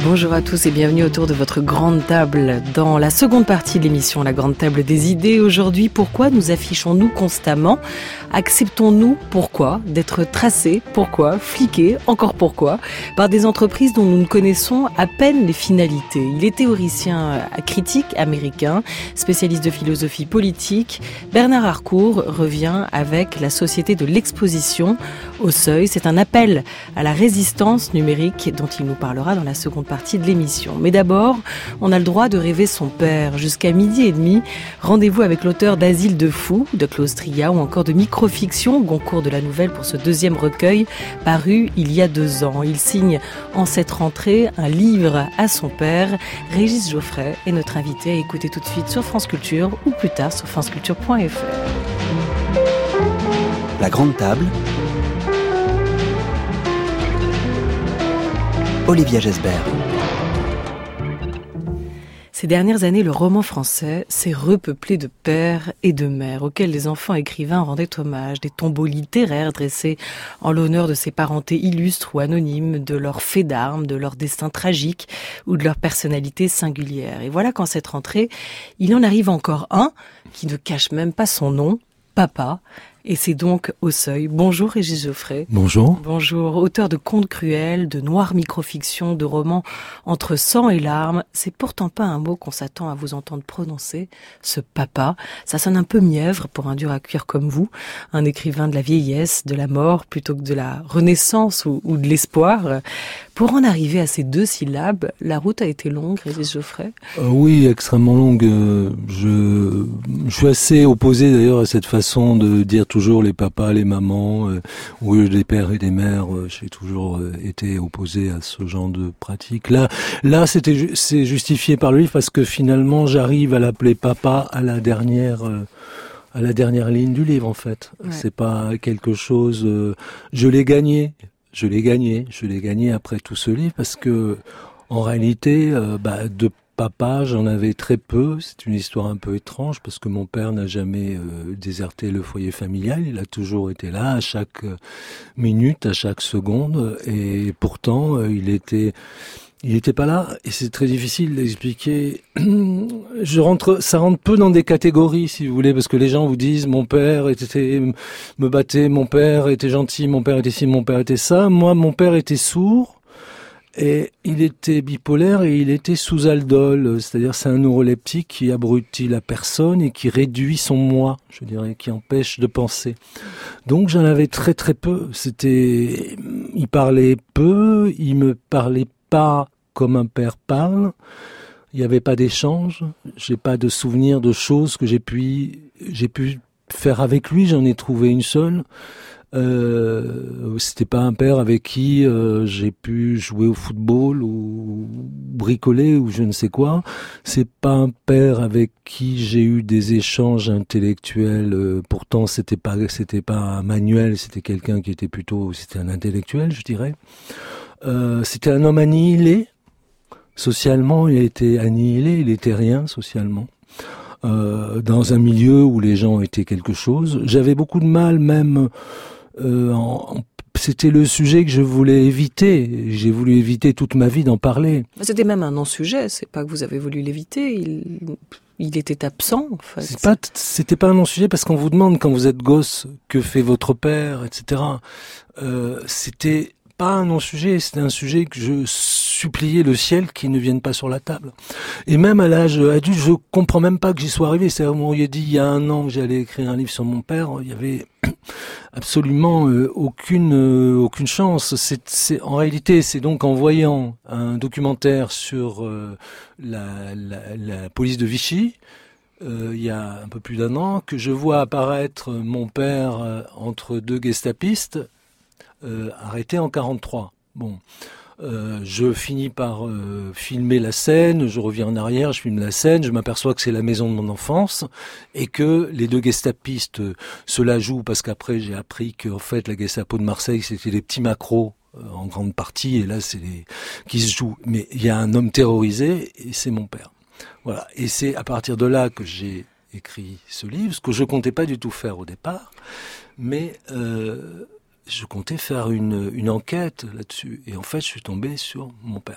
Bonjour à tous et bienvenue autour de votre grande table dans la seconde partie de l'émission La Grande Table des Idées. Aujourd'hui, pourquoi nous affichons-nous constamment ? Acceptons-nous pourquoi d'être tracés, pourquoi, fliqués, encore pourquoi, par des entreprises dont nous ne connaissons à peine les finalités. Il est théoricien critique américain, spécialiste de philosophie politique. Bernard Harcourt revient avec la société de l'exposition au seuil. C'est un appel à la résistance numérique dont il nous parlera dans la seconde partie de l'émission. Mais d'abord, on a le droit de rêver son père. Jusqu'à 12h30, rendez-vous avec l'auteur d'Asile de fous, de Klaus Tria, ou encore de Microfiction, Goncourt de la Nouvelle pour ce deuxième recueil, paru il y a 2 ans. Il signe en cette rentrée un livre à son père. Régis Geoffrey est notre invité à écouter tout de suite sur France Culture ou plus tard sur franceculture.fr. La Grande Table, Olivia Gesbert. Ces dernières années, le roman français s'est repeuplé de pères et de mères auxquels les enfants écrivains rendaient hommage, des tombeaux littéraires dressés en l'honneur de ces parentés illustres ou anonymes, de leurs faits d'armes, de leur destin tragique ou de leur personnalité singulière. Et voilà qu'en cette rentrée, il en arrive encore un qui ne cache même pas son nom, Papa. Et c'est donc au seuil. Bonjour Régis Geoffrey. Bonjour. Bonjour, auteur de contes cruels, de noires microfictions, de romans entre sang et larmes. C'est pourtant pas un mot qu'on s'attend à vous entendre prononcer, ce papa. Ça sonne un peu mièvre pour un dur à cuire comme vous, un écrivain de la vieillesse, de la mort, plutôt que de la renaissance ou de l'espoir. Pour en arriver à ces 2 syllabes, la route a été longue, Régis Geoffrey. Oui, extrêmement longue. Je suis assez opposé d'ailleurs à cette façon de dire toujours les papas, les mamans, ou des pères et des mères. J'ai toujours été opposé à ce genre de pratique. Là, c'est justifié par le livre parce que finalement, j'arrive à l'appeler papa à la dernière ligne du livre en fait. Ouais. C'est pas quelque chose. Je l'ai gagné après tout ce livre parce que en réalité, de papa, j'en avais très peu. C'est une histoire un peu étrange parce que mon père n'a jamais déserté le foyer familial. Il a toujours été là à chaque minute, à chaque seconde. Et pourtant, il était pas là. Et c'est très difficile d'expliquer. Ça rentre peu dans des catégories, si vous voulez, parce que les gens vous disent mon père me battait, mon père était gentil, mon père était ci, mon père était ça. Moi, mon père était sourd. Et il était bipolaire et il était sous aldol, c'est-à-dire c'est un neuroleptique qui abrutit la personne et qui réduit son moi, je dirais, qui empêche de penser. Donc j'en avais très très peu. Il parlait peu, il me parlait pas comme un père parle. Il n'y avait pas d'échange. J'ai pas de souvenir de choses que j'ai pu faire avec lui. J'en ai trouvé une seule. C'était pas un père avec qui j'ai pu jouer au football ou bricoler ou je ne sais quoi. C'est pas un père avec qui j'ai eu des échanges intellectuels. Pourtant c'était pas un manuel, c'était quelqu'un qui était c'était un intellectuel, je dirais. C'était un homme annihilé. Socialement, il était annihilé, il était rien socialement. Dans un milieu où les gens étaient quelque chose. J'avais beaucoup de mal même. C'était le sujet que je voulais éviter. J'ai voulu éviter toute ma vie d'en parler. C'était même un non-sujet. C'est pas que vous avez voulu l'éviter. Il était absent, en fait. C'était pas un non-sujet parce qu'on vous demande quand vous êtes gosse que fait votre père, etc. C'était pas un non-sujet. C'était un sujet que je supplier le ciel qu'il ne vienne pas sur la table. Et même à l'âge adulte, je comprends même pas que j'y sois arrivé. C'est-à-dire, on m'a dit il y a 1 an que j'allais écrire un livre sur mon père, il y avait absolument aucune chance. En réalité, c'est donc en voyant un documentaire sur la police de Vichy, il y a un peu plus d'1 an, que je vois apparaître mon père entre 2 gestapistes arrêtés en 1943. Bon. Je finis par filmer la scène, je reviens en arrière, je filme la scène, je m'aperçois que c'est la maison de mon enfance et que les 2 gestapistes se la jouent parce qu'après j'ai appris qu'en fait la Gestapo de Marseille c'était des petits macros en grande partie et là c'est qui se jouent. Mais il y a un homme terrorisé et c'est mon père. Voilà. Et c'est à partir de là que j'ai écrit ce livre, ce que je comptais pas du tout faire au départ, mais je comptais faire une enquête là-dessus. Et en fait, je suis tombé sur mon père.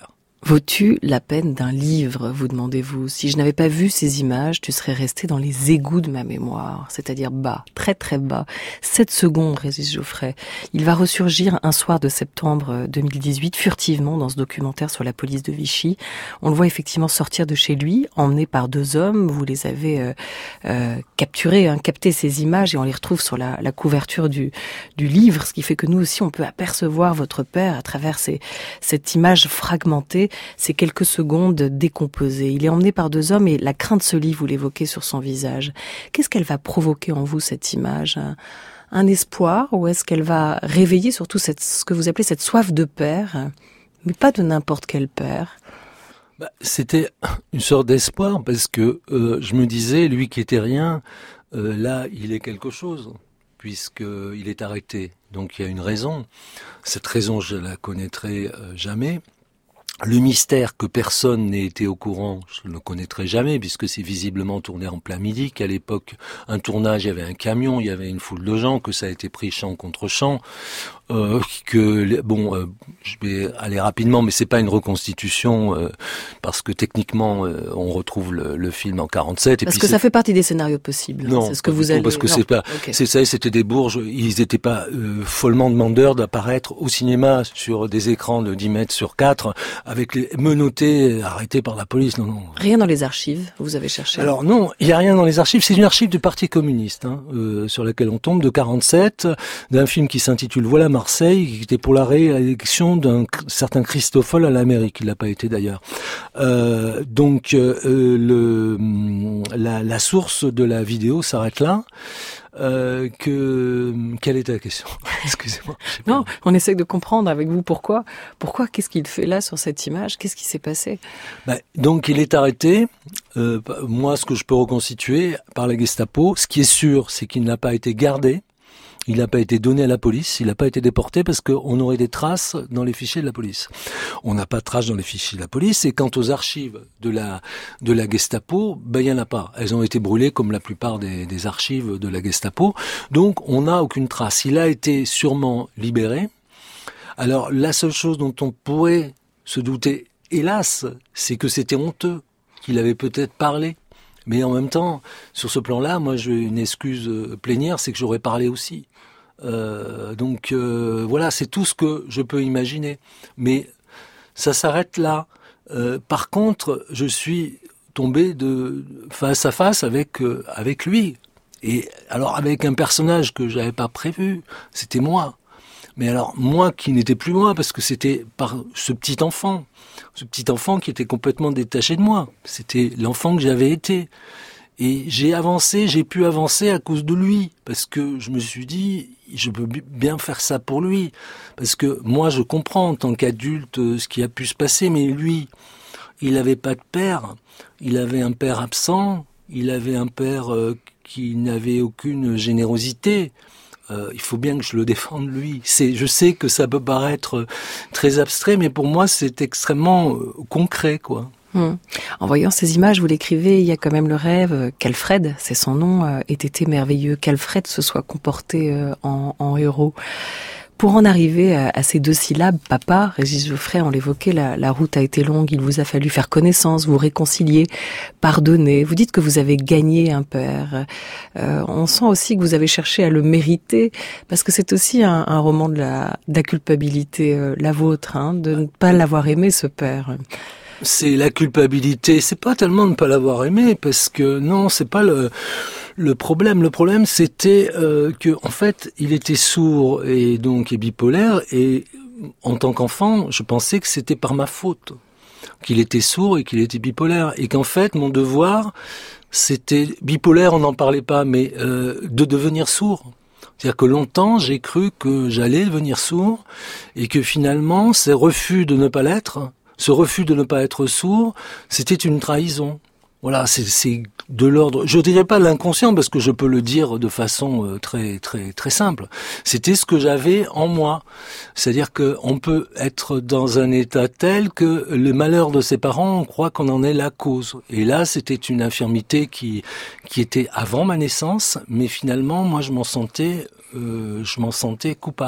Vaut-tu la peine d'un livre, vous demandez-vous? Si je n'avais pas vu ces images, tu serais resté dans les égouts de ma mémoire, c'est-à-dire bas, très très bas. 7 secondes, Régis Geoffrey. Il va ressurgir un soir de septembre 2018, furtivement, dans ce documentaire sur la police de Vichy. On le voit effectivement sortir de chez lui, emmené par 2 hommes. Vous les avez capté ces images, et on les retrouve sur la couverture du livre, ce qui fait que nous aussi, on peut apercevoir votre père à travers cette image fragmentée. Ces quelques secondes décomposées. Il est emmené par 2 hommes et la crainte se lit, vous l'évoquez, sur son visage. Qu'est-ce qu'elle va provoquer en vous, cette image? Un espoir, ou est-ce qu'elle va réveiller surtout ce que vous appelez cette soif de père, mais pas de n'importe quel père? C'était une sorte d'espoir, parce que je me disais, lui qui était rien, là, il est quelque chose, puisqu'il est arrêté. Donc il y a une raison. Cette raison, je la connaîtrai jamais. Le mystère que personne n'ait été au courant, je ne le connaîtrai jamais, puisque c'est visiblement tourné en plein midi, qu'à l'époque, un tournage, il y avait un camion, il y avait une foule de gens, que ça a été pris champ contre champ, je vais aller rapidement, mais c'est pas une reconstitution, parce que techniquement, on retrouve le film en 47. Parce que ça fait partie des scénarios possibles. Non, c'est ce que vous allez... parce que c'est pas, okay. C'était des bourges, ils étaient pas follement demandeurs d'apparaître au cinéma sur des écrans de 10 mètres sur 4, avec les menottés arrêtés par la police. Non. Rien dans les archives, vous avez cherché? Alors non, il y a rien dans les archives. C'est une archive du Parti communiste, sur laquelle on tombe, de 47, d'un film qui s'intitule Voilà Marseille, qui était pour la réélection d'un certain Christoffel à la mairie, qui l'a pas été d'ailleurs. La source de la vidéo s'arrête là. Quelle était la question? Excusez-moi. Non, on essaie de comprendre avec vous pourquoi. Qu'est-ce qu'il fait là sur cette image? Qu'est-ce qui s'est passé? Donc il est arrêté. Moi, ce que je peux reconstituer par la Gestapo, ce qui est sûr, c'est qu'il n'a pas été gardé. Il n'a pas été donné à la police, il n'a pas été déporté parce qu'on aurait des traces dans les fichiers de la police. On n'a pas de traces dans les fichiers de la police, et quant aux archives de la Gestapo, il y en a pas. Elles ont été brûlées comme la plupart des archives de la Gestapo. Donc on n'a aucune trace. Il a été sûrement libéré. Alors la seule chose dont on pourrait se douter, hélas, c'est que c'était honteux, qu'il avait peut-être parlé. Mais en même temps, sur ce plan-là, moi, j'ai une excuse plénière, c'est que j'aurais parlé aussi. Voilà, c'est tout ce que je peux imaginer. Mais ça s'arrête là. Par contre, je suis tombé de face à face avec lui. Et alors, avec un personnage que j'avais pas prévu, c'était moi. Mais alors, moi qui n'étais plus moi, parce que c'était par ce petit enfant qui était complètement détaché de moi. C'était l'enfant que j'avais été. Et j'ai pu avancer à cause de lui, parce que je me suis dit, je peux bien faire ça pour lui. Parce que moi, je comprends en tant qu'adulte ce qui a pu se passer, mais lui, il n'avait pas de père. Il avait un père absent, il avait un père qui n'avait aucune générosité. Il faut bien que je le défende lui. Je sais que ça peut paraître très abstrait, mais pour moi c'est extrêmement concret, quoi. En voyant ces images, vous l'écrivez, il y a quand même le rêve qu'Alfred, c'est son nom, ait été merveilleux, qu'Alfred se soit comporté en héros. Pour en arriver à ces 2 syllabes, papa, Régis Geoffrey, on l'évoquait, la route a été longue, il vous a fallu faire connaissance, vous réconcilier, pardonner. Vous dites que vous avez gagné un père. On sent aussi que vous avez cherché à le mériter, parce que c'est aussi un roman de la culpabilité, la vôtre, de ne pas l'avoir aimé, ce père. C'est la culpabilité, c'est pas tellement de ne pas l'avoir aimé, parce que non, c'est pas le problème. Le problème, c'était que en fait, il était sourd et donc bipolaire, et en tant qu'enfant, je pensais que c'était par ma faute qu'il était sourd et qu'il était bipolaire, et qu'en fait, mon devoir, c'était bipolaire, on n'en parlait pas, mais de devenir sourd. C'est-à-dire que longtemps, j'ai cru que j'allais devenir sourd, et que finalement, ce refus de ne pas l'être, ce refus de ne pas être sourd, c'était une trahison. Voilà, c'est de l'ordre, je dirais pas l'inconscient, parce que je peux le dire de façon très très très simple. C'était ce que j'avais en moi. C'est-à-dire que on peut être dans un état tel que le malheur de ses parents, on croit qu'on en est la cause. Et là, c'était une infirmité qui était avant ma naissance, mais finalement, moi, je m'en sentais coupable.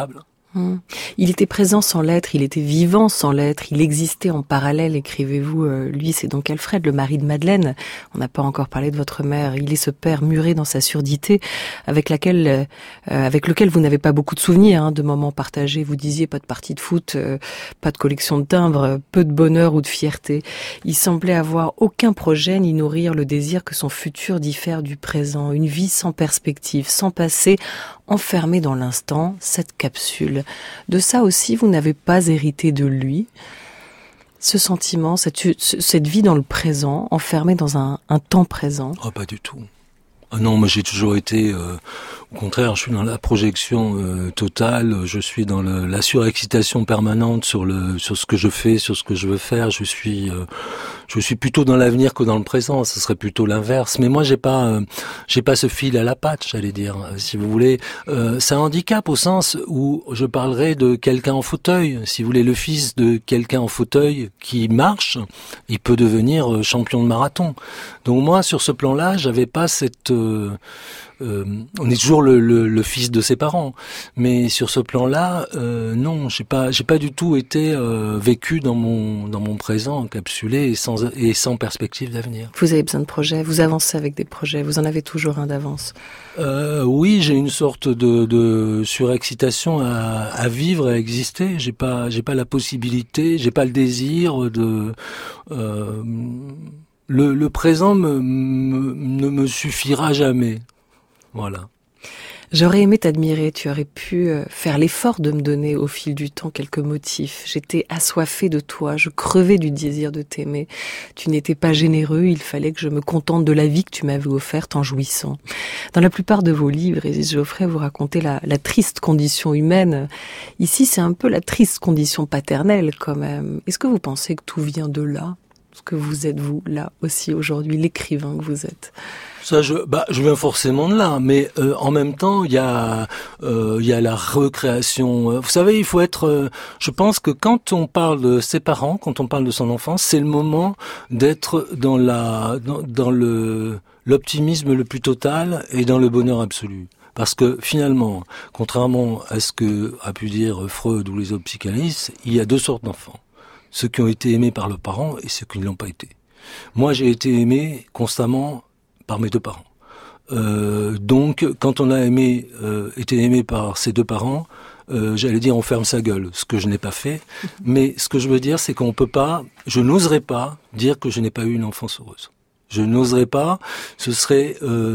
Il était présent sans l'être, il était vivant sans l'être, il existait en parallèle, écrivez-vous. Lui, c'est donc Alfred, le mari de Madeleine. On n'a pas encore parlé de votre mère. Il est ce père muré dans sa surdité, avec lequel vous n'avez pas beaucoup de souvenirs, de moments partagés. Vous disiez pas de partie de foot, pas de collection de timbres, peu de bonheur ou de fierté. Il semblait avoir aucun projet ni nourrir le désir que son futur diffère du présent. Une vie sans perspective, sans passé, enfermée dans l'instant, cette capsule. De ça aussi, vous n'avez pas hérité de lui. Ce sentiment, cette vie dans le présent, enfermée dans un temps présent. Oh, pas du tout. Ah non, moi j'ai toujours été, au contraire, je suis dans la projection totale, je suis dans la surexcitation permanente sur ce que je fais, sur ce que je veux faire. Je suis plutôt dans l'avenir que dans le présent. Ce serait plutôt l'inverse. Mais moi j'ai pas ce fil à la patte, j'allais dire, si vous voulez. C'est un handicap au sens où je parlerai de quelqu'un en fauteuil. Si vous voulez, le fils de quelqu'un en fauteuil qui marche, il peut devenir champion de marathon. Donc moi, sur ce plan-là, j'avais pas cette on est toujours le fils de ses parents, mais sur ce plan-là, non, j'ai pas du tout été vécu dans mon présent encapsulé et sans perspective d'avenir. Vous avez besoin de projets, vous avancez avec des projets, vous en avez toujours un d'avance. Oui, j'ai une sorte de surexcitation à vivre, à exister. J'ai pas la possibilité, j'ai pas le désir de le présent ne me suffira jamais. Voilà. J'aurais aimé t'admirer, tu aurais pu faire l'effort de me donner au fil du temps quelques motifs. J'étais assoiffée de toi, je crevais du désir de t'aimer. Tu n'étais pas généreux, il fallait que je me contente de la vie que tu m'avais offerte en jouissant. Dans la plupart de vos livres, Régis Geoffrey, vous racontez la triste condition humaine. Ici, c'est un peu la triste condition paternelle quand même. Est-ce que vous pensez que tout vient de là ? Ce que vous êtes, vous, là aussi, aujourd'hui, l'écrivain que vous êtes. Ça, je viens forcément de là, mais en même temps, il y a la recréation. Vous savez, il faut être. Je pense que quand on parle de ses parents, quand on parle de son enfance, c'est le moment d'être dans l'optimisme le plus total et dans le bonheur absolu. Parce que finalement, contrairement à ce que a pu dire Freud ou les autres psychanalystes, il y a deux sortes d'enfants. Ceux qui ont été aimés par leurs parents et ceux qui ne l'ont pas été. Moi, j'ai été aimé constamment par mes deux parents. Donc, quand on a été aimé par ses deux parents, j'allais dire on ferme sa gueule, ce que je n'ai pas fait. Mais ce que je veux dire, c'est je n'oserais pas dire que je n'ai pas eu une enfance heureuse. Je n'oserais pas, ce serait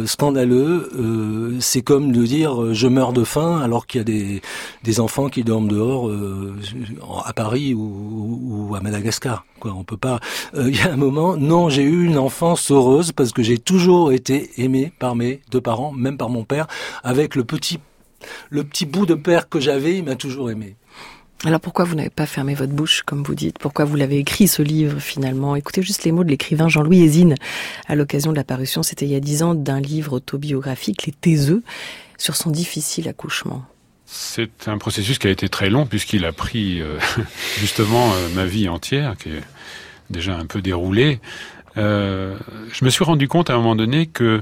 scandaleux. C'est comme de dire je meurs de faim alors qu'il y a des enfants qui dorment dehors à Paris ou à Madagascar. Quoi, on peut pas. Il y a un moment, non, j'ai eu une enfance heureuse parce que j'ai toujours été aimé par mes deux parents, même par mon père, avec le petit bout de père que j'avais, il m'a toujours aimé. Alors pourquoi vous n'avez pas fermé votre bouche, comme vous dites ? Pourquoi vous l'avez écrit, ce livre, finalement ? Écoutez juste les mots de l'écrivain Jean-Louis Hésine, à l'occasion de la parution, c'était il y a 10 ans, d'un livre autobiographique, Les Taiseux, sur son difficile accouchement. C'est un processus qui a été très long, puisqu'il a pris justement ma vie entière, qui est déjà un peu déroulée. Je me suis rendu compte à un moment donné que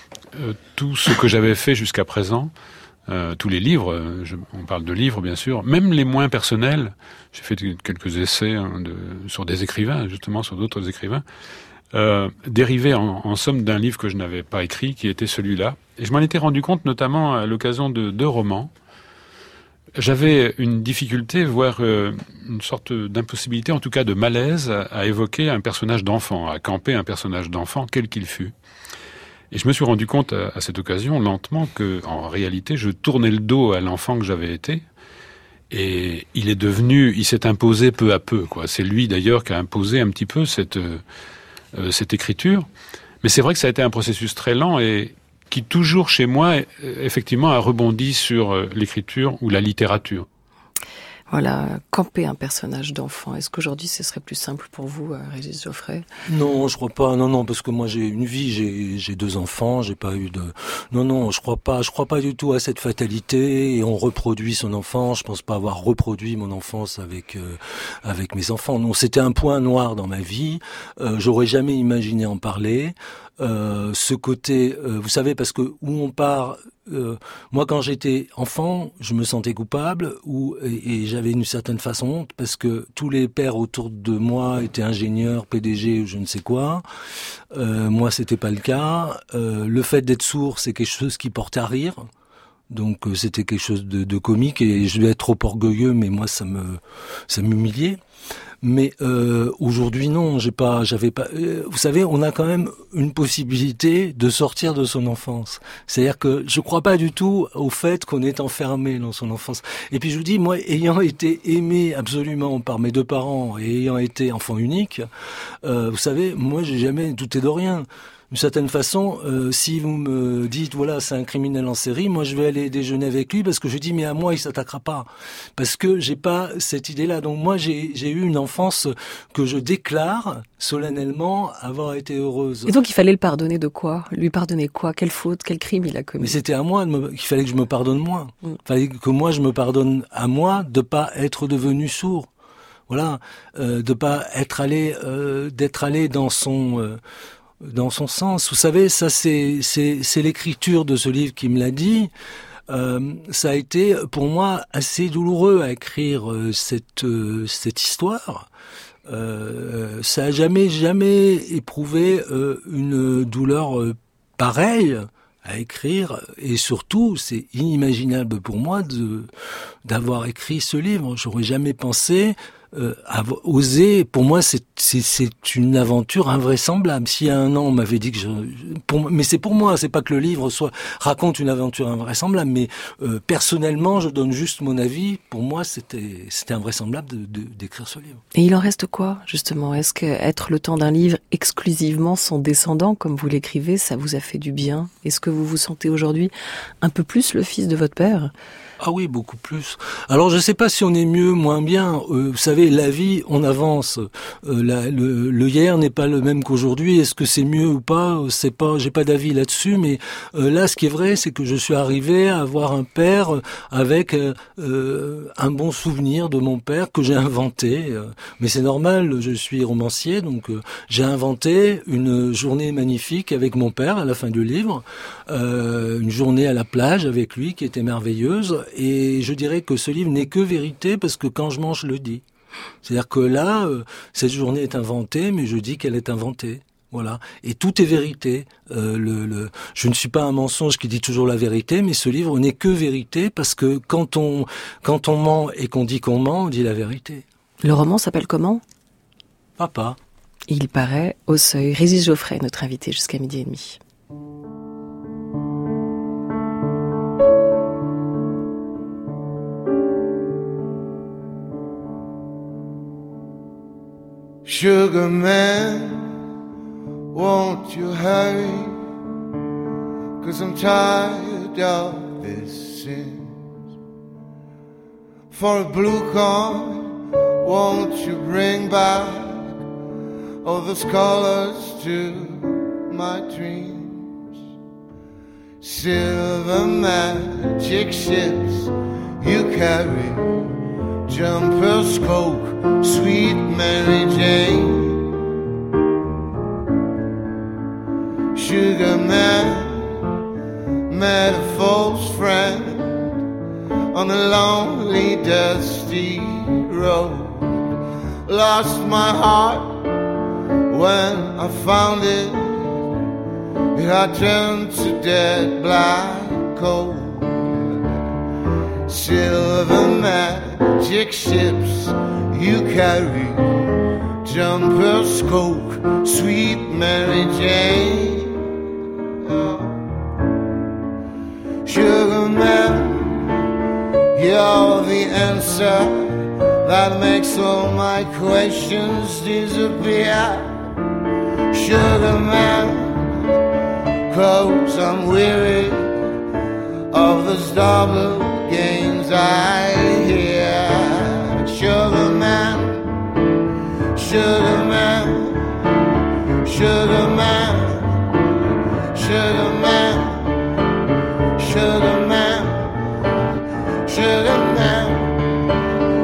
tout ce que j'avais fait jusqu'à présent, tous les livres, on parle de livres bien sûr, même les moins personnels, j'ai fait quelques essais sur des écrivains, justement sur d'autres écrivains, dérivaient en somme d'un livre que je n'avais pas écrit, qui était celui-là. Et je m'en étais rendu compte notamment à l'occasion de 2 romans. J'avais une difficulté, voire une sorte d'impossibilité, en tout cas de malaise, à évoquer un personnage d'enfant, à camper un personnage d'enfant, quel qu'il fût. Et je me suis rendu compte à cette occasion, lentement, que en réalité, je tournais le dos à l'enfant que j'avais été. Et il s'est imposé peu à peu, quoi. C'est lui, d'ailleurs, qui a imposé un petit peu cette écriture. Mais c'est vrai que ça a été un processus très lent et qui, toujours chez moi, effectivement, a rebondi sur l'écriture ou la littérature. Voilà, camper un personnage d'enfant. Est-ce qu'aujourd'hui, ce serait plus simple pour vous, Régis Geoffrey ? Non, je crois pas. Non, parce que moi, j'ai une vie, j'ai 2 enfants, j'ai pas eu de... Non, je crois pas du tout à cette fatalité et on reproduit son enfant. Je pense pas avoir reproduit mon enfance avec mes enfants. Non, c'était un point noir dans ma vie. J'aurais jamais imaginé en parler. ce côté, vous savez, parce que où on part, moi quand j'étais enfant, je me sentais coupable et j'avais une certaine façon honte parce que tous les pères autour de moi étaient ingénieurs, PDG ou je ne sais quoi. Moi, c'était pas le cas. Le fait d'être sourd, c'est quelque chose qui portait à rire. Donc c'était quelque chose de comique et je devais être trop orgueilleux, mais moi ça m'humiliait. Mais aujourd'hui non, j'avais pas. Vous savez, on a quand même une possibilité de sortir de son enfance. C'est-à-dire que je crois pas du tout au fait qu'on est enfermé dans son enfance. Et puis je vous dis, moi, ayant été aimé absolument par mes deux parents et ayant été enfant unique, vous savez, moi j'ai jamais douté de rien. D'une certaine façon, si vous me dites, voilà, c'est un criminel en série, moi je vais aller déjeuner avec lui parce que je dis, mais à moi il s'attaquera pas. Parce que j'ai pas cette idée-là. Donc moi j'ai eu une enfance que je déclare solennellement avoir été heureuse. Et donc il fallait le pardonner de quoi? Lui pardonner quoi? Quelle faute, quel crime il a commis? Mais c'était à moi, qu'il fallait que je me pardonne moi. Il fallait que moi je me pardonne à moi de pas être devenu sourd. Voilà, de pas être allé, d'être allé dans son sens. Vous savez, ça c'est l'écriture de ce livre qui me l'a dit. Ça a été pour moi assez douloureux à écrire cette histoire. Ça a jamais éprouvé une douleur pareille à écrire, et surtout c'est inimaginable pour moi d'avoir écrit ce livre. J'aurais jamais pensé oser. Pour moi, c'est une aventure invraisemblable. S'il y a un an, on m'avait dit que mais c'est pour moi, c'est pas que le livre raconte une aventure invraisemblable, mais personnellement, je donne juste mon avis. Pour moi, c'était invraisemblable d'écrire ce livre. Et il en reste quoi, justement? Est-ce que être le temps d'un livre exclusivement son descendant, comme vous l'écrivez, ça vous a fait du bien? Est-ce que vous vous sentez aujourd'hui un peu plus le fils de votre père? Ah oui, beaucoup plus. Alors je sais pas si on est mieux, moins bien. Vous savez, la vie, on avance. Le hier n'est pas le même qu'aujourd'hui. Est-ce que c'est mieux ou pas? C'est pas. J'ai pas d'avis là-dessus. Mais là, ce qui est vrai, c'est que je suis arrivé à avoir un père avec un bon souvenir de mon père que j'ai inventé. Mais c'est normal. Je suis romancier, donc j'ai inventé une journée magnifique avec mon père à la fin du livre. Une journée à la plage avec lui qui était merveilleuse. Et je dirais que ce livre n'est que vérité parce que quand je mange, je le dis. C'est-à-dire que là, cette journée est inventée, mais je dis qu'elle est inventée. Voilà. Et tout est vérité. Je ne suis pas un mensonge qui dit toujours la vérité, mais ce livre n'est que vérité parce que quand on ment et qu'on dit on dit la vérité. Le roman s'appelle comment? Papa. Il paraît au Seuil. Régis Geoffrey, notre invité jusqu'à 12h30. Sugar man, won't you hurry? 'Cause I'm tired of this sin. For a blue coin, won't you bring back all those colors to my dreams? Silver magic ships you carry, jumpers, coke, sweet Mary Jane. Sugar man, met a false friend on a lonely, dusty road. Lost my heart when I found it. It had turned to dead black coal. Silver magic ships you carry, jumpers, coke, sweet Mary Jane. Sugar man, you're the answer that makes all my questions disappear. Sugar man, 'cause I'm weary of those double games I hear. Sugar man, sugar man, sugar man, sugar man, sugar man, sugar man,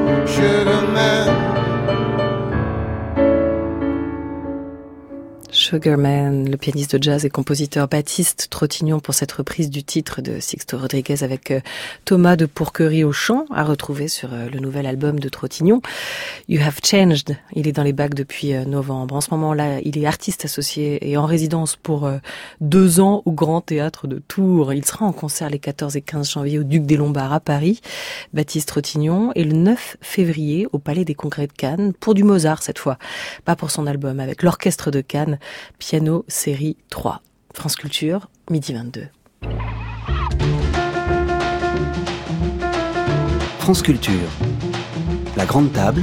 sugar man. Sugarman, le pianiste de jazz et compositeur Baptiste Trottignon pour cette reprise du titre de Sixto Rodriguez avec Thomas de Pourquerie au chant, à retrouver sur le nouvel album de Trottignon. You Have Changed, il est dans les bacs depuis novembre. En ce moment-là, il est artiste associé et en résidence pour 2 ans au Grand Théâtre de Tours. Il sera en concert les 14 et 15 janvier au Duc des Lombards à Paris, Baptiste Trottignon, et le 9 février au Palais des Congrès de Cannes pour du Mozart cette fois, pas pour son album, avec l'Orchestre de Cannes, Piano série 3. France Culture, midi 22. France Culture, la grande table,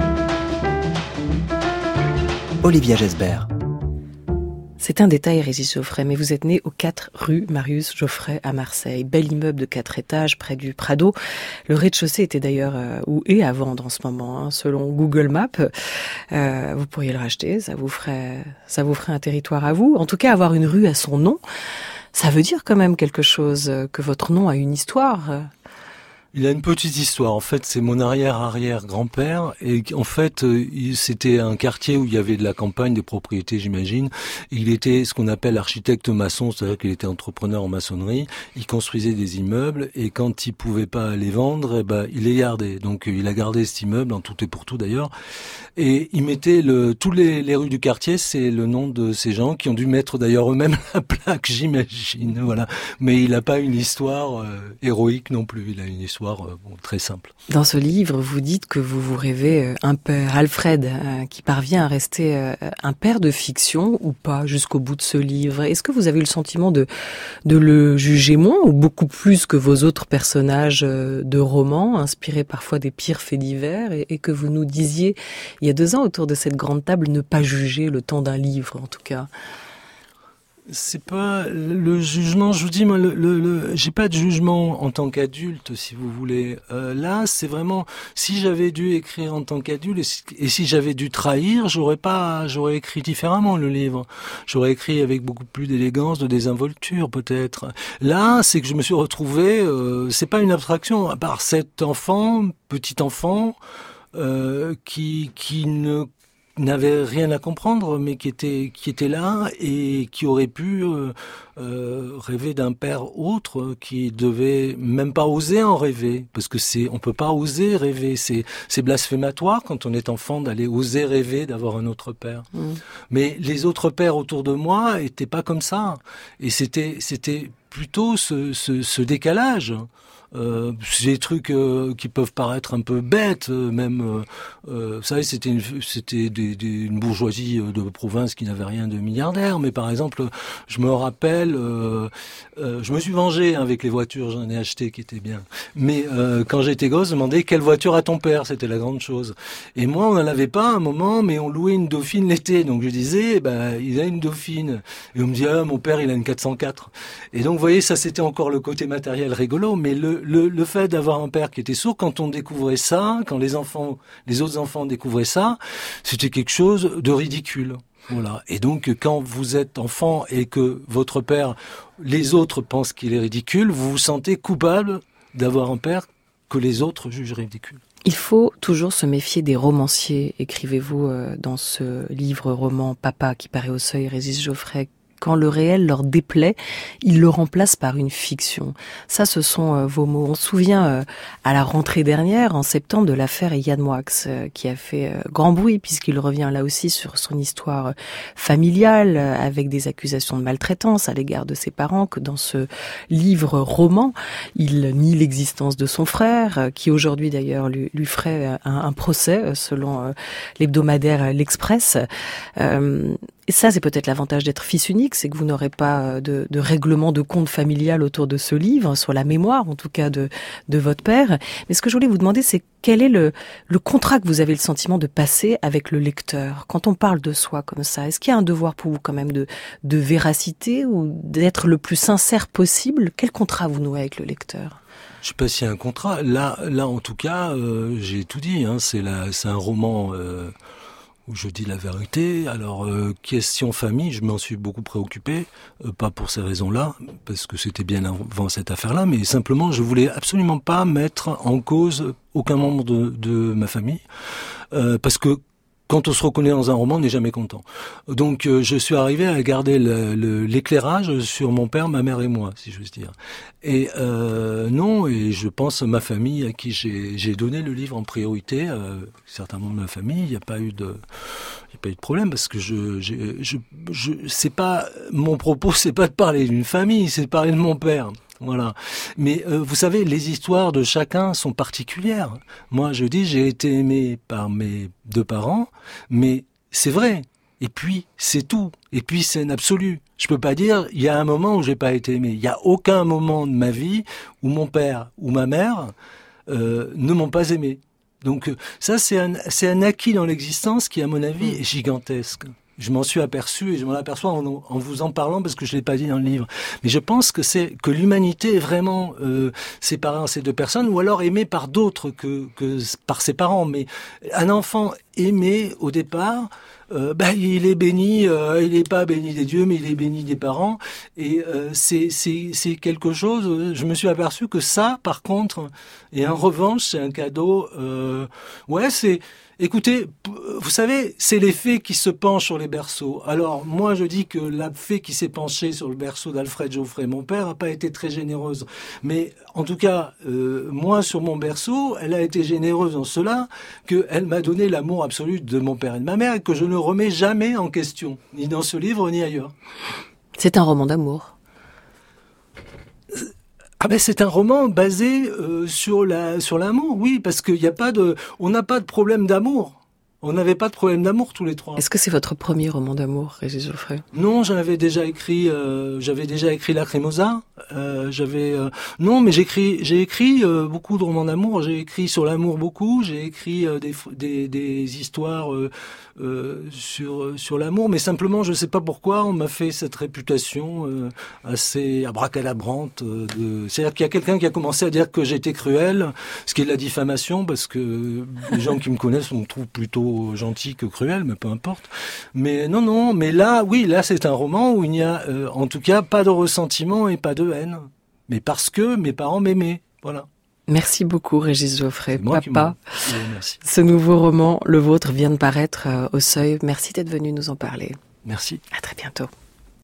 Olivia Gesbert. C'est un détail, Régis Geoffrey, mais vous êtes né aux 4 rue Marius Geoffrey à Marseille. Bel immeuble de 4 étages près du Prado. Le rez-de-chaussée était d'ailleurs, ou est à vendre en ce moment, hein, selon Google Maps. Vous pourriez le racheter, ça vous ferait un territoire à vous. En tout cas, avoir une rue à son nom, ça veut dire quand même quelque chose, que votre nom a une histoire. Il a une petite histoire. En fait, c'est mon arrière-grand-père. Et en fait, c'était un quartier où il y avait de la campagne, des propriétés, j'imagine. Il était ce qu'on appelle architecte maçon, c'est-à-dire qu'il était entrepreneur en maçonnerie. Il construisait des immeubles et quand il pouvait pas les vendre, il les gardait. Donc, il a gardé cet immeuble, en tout et pour tout d'ailleurs. Et il mettait tous les rues du quartier, c'est le nom de ces gens qui ont dû mettre d'ailleurs eux-mêmes la plaque, j'imagine. Voilà. Mais il n'a pas une histoire héroïque non plus. Il a une histoire très simple. Dans ce livre, vous dites que vous rêvez un père, Alfred, qui parvient à rester un père de fiction ou pas jusqu'au bout de ce livre. Est-ce que vous avez eu le sentiment de le juger moins ou beaucoup plus que vos autres personnages de romans, inspirés parfois des pires faits divers, et que vous nous disiez il y a 2 ans autour de cette grande table ne pas juger le temps d'un livre en tout cas? C'est pas le jugement, je vous dis, moi, j'ai pas de jugement en tant qu'adulte, si vous voulez. Là, c'est vraiment, si j'avais dû écrire en tant qu'adulte et si j'avais dû trahir, j'aurais écrit différemment le livre. J'aurais écrit avec beaucoup plus d'élégance, de désinvolture, peut-être. Là, c'est que je me suis retrouvé, c'est pas une abstraction, à part cet enfant, petit enfant, qui n'avait rien à comprendre, mais qui était là et qui aurait pu rêver d'un père autre, qui devait même pas oser en rêver, parce que on peut pas oser rêver, c'est blasphématoire quand on est enfant d'aller oser rêver d'avoir un autre père. Mais les autres pères autour de moi étaient pas comme ça, et c'était plutôt ce décalage. C'est des trucs qui peuvent paraître un peu bêtes, même. Vous savez, c'était une bourgeoisie de province qui n'avait rien de milliardaire. Mais par exemple, je me rappelle, je me suis vengé avec les voitures, j'en ai acheté qui étaient bien. Mais quand j'étais gosse, je me demandais quelle voiture a ton père, c'était la grande chose. Et moi, on n'en avait pas à un moment, mais on louait une Dauphine l'été. Donc je disais, il a une Dauphine. Et on me dit, mon père, il a une 404. Et donc, vous voyez, ça c'était encore le côté matériel rigolo, mais le fait d'avoir un père qui était sourd, quand on découvrait ça, quand les autres enfants découvraient ça, c'était quelque chose de ridicule. Voilà. Et donc, quand vous êtes enfant et que votre père, les autres pensent qu'il est ridicule, vous vous sentez coupable d'avoir un père que les autres jugent ridicule. Il faut toujours se méfier des romanciers, écrivez-vous dans ce livre-roman Papa qui paraît au Seuil, Régis Geoffrey. Quand le réel leur déplaît, ils le remplacent par une fiction. Ça, ce sont vos mots. On se souvient à la rentrée dernière, en septembre, de l'affaire Yann Moix, qui a fait grand bruit, puisqu'il revient là aussi sur son histoire familiale, avec des accusations de maltraitance à l'égard de ses parents, que dans ce livre-roman, il nie l'existence de son frère, qui aujourd'hui d'ailleurs lui ferait un procès, selon l'hebdomadaire L'Express. Et ça, c'est peut-être l'avantage d'être fils unique, c'est que vous n'aurez pas de règlement de compte familial autour de ce livre, sur la mémoire, en tout cas, de votre père. Mais ce que je voulais vous demander, c'est quel est le contrat que vous avez le sentiment de passer avec le lecteur? Quand on parle de soi comme ça, est-ce qu'il y a un devoir pour vous quand même de véracité ou d'être le plus sincère possible? Quel contrat vous nouez avec le lecteur? Je sais pas s'il y a un contrat. Là, en tout cas, j'ai tout dit, hein. C'est un roman, où je dis la vérité. Alors, question famille, je m'en suis beaucoup préoccupé, pas pour ces raisons-là, parce que c'était bien avant cette affaire-là, mais simplement, je voulais absolument pas mettre en cause aucun membre de ma famille, parce que quand on se reconnaît dans un roman, on n'est jamais content. Donc je suis arrivé à garder l'éclairage sur mon père, ma mère et moi, si j'ose dire. Et non, et je pense à ma famille à qui j'ai donné le livre en priorité. Certains membres de ma famille, il n'y a pas eu de problème parce que c'est pas mon propos, c'est pas de parler d'une famille, c'est de parler de mon père. Voilà. Mais vous savez, les histoires de chacun sont particulières. Moi, je dis, j'ai été aimé par mes 2 parents, mais c'est vrai. Et puis, c'est tout. Et puis, c'est un absolu. Je peux pas dire, il y a un moment où j'ai pas été aimé. Il y a aucun moment de ma vie où mon père ou ma mère ne m'ont pas aimé. Donc, ça, c'est un acquis dans l'existence qui, à mon avis, est gigantesque. Je m'en suis aperçu et je m'en aperçois en vous en parlant parce que je l'ai pas dit dans le livre. Mais je pense que l'humanité est vraiment séparée en ces 2 personnes ou alors aimée par d'autres que par ses parents. Mais un enfant aimé au départ, il est béni, il n'est pas béni des dieux, mais il est béni des parents. Et c'est quelque chose. Je me suis aperçu que ça, par contre, et en revanche, c'est un cadeau. Écoutez, vous savez, c'est les fées qui se penchent sur les berceaux. Alors, moi, je dis que la fée qui s'est penchée sur le berceau d'Alfred Geoffrey, mon père, n'a pas été très généreuse. Mais, en tout cas, moi, sur mon berceau, elle a été généreuse en cela qu'elle m'a donné l'amour absolu de mon père et de ma mère et que je ne remets jamais en question, ni dans ce livre, ni ailleurs. C'est un roman d'amour. C'est un roman basé sur l'amour, oui, parce qu'il y a on n'a pas de problème d'amour. On n'avait pas de problème d'amour tous les 3. Est-ce que c'est votre premier roman d'amour, Régis Geoffrey ? Non, j'avais déjà écrit Lacrimosa. Non, mais j'ai écrit beaucoup de romans d'amour. J'ai écrit sur l'amour beaucoup. J'ai écrit des histoires sur l'amour, mais simplement, je sais pas pourquoi, on m'a fait cette réputation assez abracadabrante. C'est-à-dire qu'il y a quelqu'un qui a commencé à dire que j'étais cruel, ce qui est de la diffamation, parce que les gens qui me connaissent me trouvent plutôt gentil que cruel, mais peu importe. Mais non, mais là, oui, là, c'est un roman où il n'y a, en tout cas, pas de ressentiment et pas de haine. Mais parce que mes parents m'aimaient, voilà. Merci beaucoup, Régis Geoffrey. Papa, merci. Ce nouveau roman, le vôtre, vient de paraître au Seuil. Merci d'être venu nous en parler. Merci. À très bientôt.